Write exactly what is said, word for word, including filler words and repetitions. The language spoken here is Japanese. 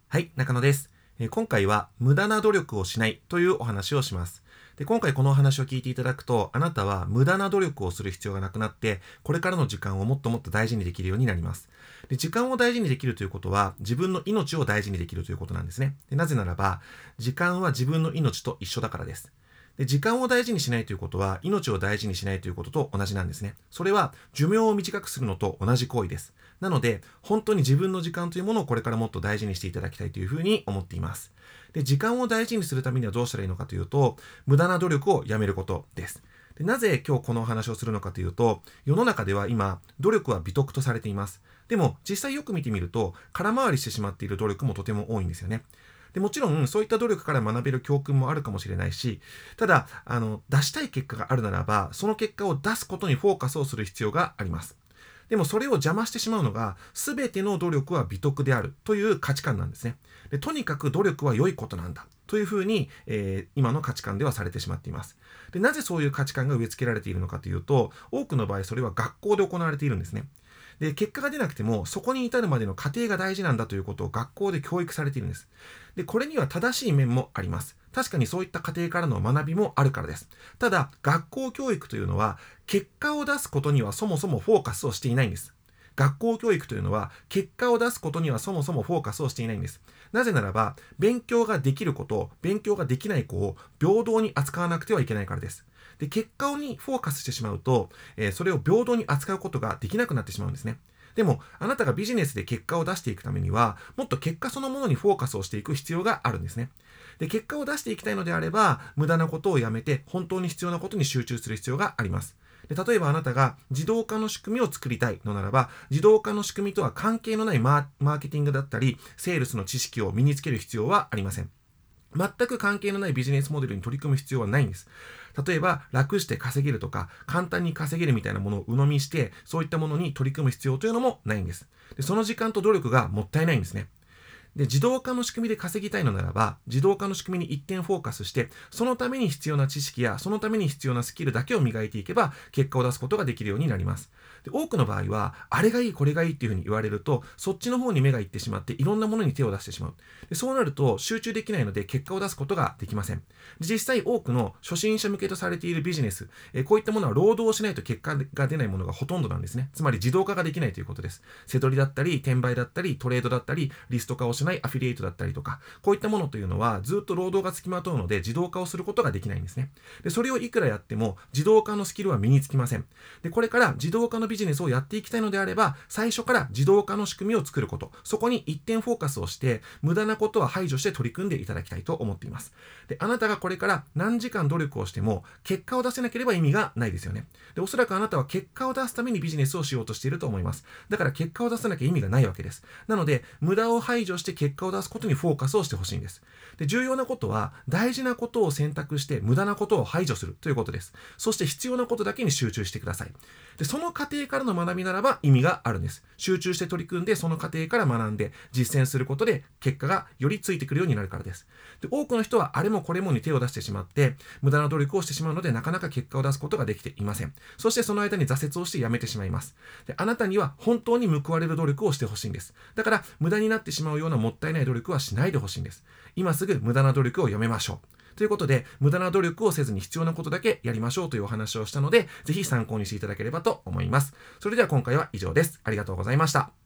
はい、中野です。えー今回は無駄な努力をしないというお話をします。で、今回このお話を聞いていただくと、あなたは無駄な努力をする必要がなくなって、これからの時間をもっともっと大事にできるようになります。で、時間を大事にできるということは、自分の命を大事にできるということなんですね。で、なぜならば、時間は自分の命と一緒だからです。で、時間を大事にしないということは、命を大事にしないということと同じなんですね。それは、寿命を短くするのと同じ行為です。なので、本当に自分の時間というものをこれからもっと大事にしていただきたいというふうに思っています。で、時間を大事にするためにはどうしたらいいのかというと、無駄な努力をやめることです。で、なぜ今日このお話をするのかというと、世の中では今、努力は美徳とされています。でも、実際よく見てみると、空回りしてしまっている努力もとても多いんですよね。でもちろん、そういった努力から学べる教訓もあるかもしれないし、ただ、あの、出したい結果があるならば、その結果を出すことにフォーカスをする必要があります。でもそれを邪魔してしまうのが、すべての努力は美徳であるという価値観なんですね。で、とにかく努力は良いことなんだというふうに、えー今の価値観ではされてしまっています。で、なぜそういう価値観が植え付けられているのかというと、多くの場合それは学校で行われているんですね。で、結果が出なくても、そこに至るまでの過程が大事なんだということを学校で教育されているんです。で、これには正しい面もあります。確かにそういった過程からの学びもあるからです。ただ、学校教育というのは、結果を出すことにはそもそもフォーカスをしていないんです。学校教育というのは、結果を出すことにはそもそもフォーカスをしていないんです。なぜならば、勉強ができる子と勉強ができない子を平等に扱わなくてはいけないからです。で、結果にフォーカスしてしまうと、えーそれを平等に扱うことができなくなってしまうんですね。でも、あなたがビジネスで結果を出していくためには、もっと結果そのものにフォーカスをしていく必要があるんですね。で、結果を出していきたいのであれば、無駄なことをやめて、本当に必要なことに集中する必要があります。で、例えばあなたが自動化の仕組みを作りたいのならば、自動化の仕組みとは関係のないマーマーケティングだったり、セールスの知識を身につける必要はありません。全く関係のないビジネスモデルに取り組む必要はないんです。例えば、楽して稼げるとか、簡単に稼げるみたいなものを鵜呑みして、そういったものに取り組む必要というのもないんです。で、その時間と努力がもったいないんですね。で、自動化の仕組みで稼ぎたいのならば、自動化の仕組みに一点フォーカスして、そのために必要な知識や、そのために必要なスキルだけを磨いていけば、結果を出すことができるようになります。で、多くの場合は、あれがいい、これがいいっていうふうに言われると、そっちの方に目がいってしまって、いろんなものに手を出してしまう。で、そうなると、集中できないので、結果を出すことができません。で、実際多くの初心者向けとされているビジネス、えーこういったものは労働をしないと結果が出ないものがほとんどなんですね。つまり自動化ができないということです。セドリだったり、転売だったり、トレードだったり、リスト化をしないアフィリエイトだったりとか、こういったものというのはずっと労働がつきまとうので自動化をすることができないんですね。で、それをいくらやっても自動化のスキルは身につきません。で、これから自動化のビジネスをやっていきたいのであれば、最初から自動化の仕組みを作ること、そこに一点フォーカスをして、無駄なことは排除して取り組んでいただきたいと思っています。で、あなたがこれから何時間努力をしても、結果を出せなければ意味がないですよね。で、おそらくあなたは結果を出すためにビジネスをしようとしていると思います。だから結果を出さなきゃ意味がないわけです。なので、無駄を排除して結果を出すことにフォーカスをしてほしいんです。で、重要なことは、大事なことを選択して無駄なことを排除するということです。そして必要なことだけに集中してください。で、その過程からの学びならば意味があるんです。集中して取り組んで、その過程から学んで、実践することで、結果がよりついてくるようになるからです。で、多くの人はあれもこれもに手を出してしまって、無駄な努力をしてしまうので、なかなか結果を出すことができていません。そしてその間に挫折をしてやめてしまいます。で、あなたには本当に報われる努力をしてほしいんです。だから、無駄になってしまうようなもったいない努力はしないでほしいんです。今すぐ無駄な努力をやめましょう。ということで、無駄な努力をせずに必要なことだけやりましょうというお話をしたので、ぜひ参考にしていただければと思います。それでは今回は以上です。ありがとうございました。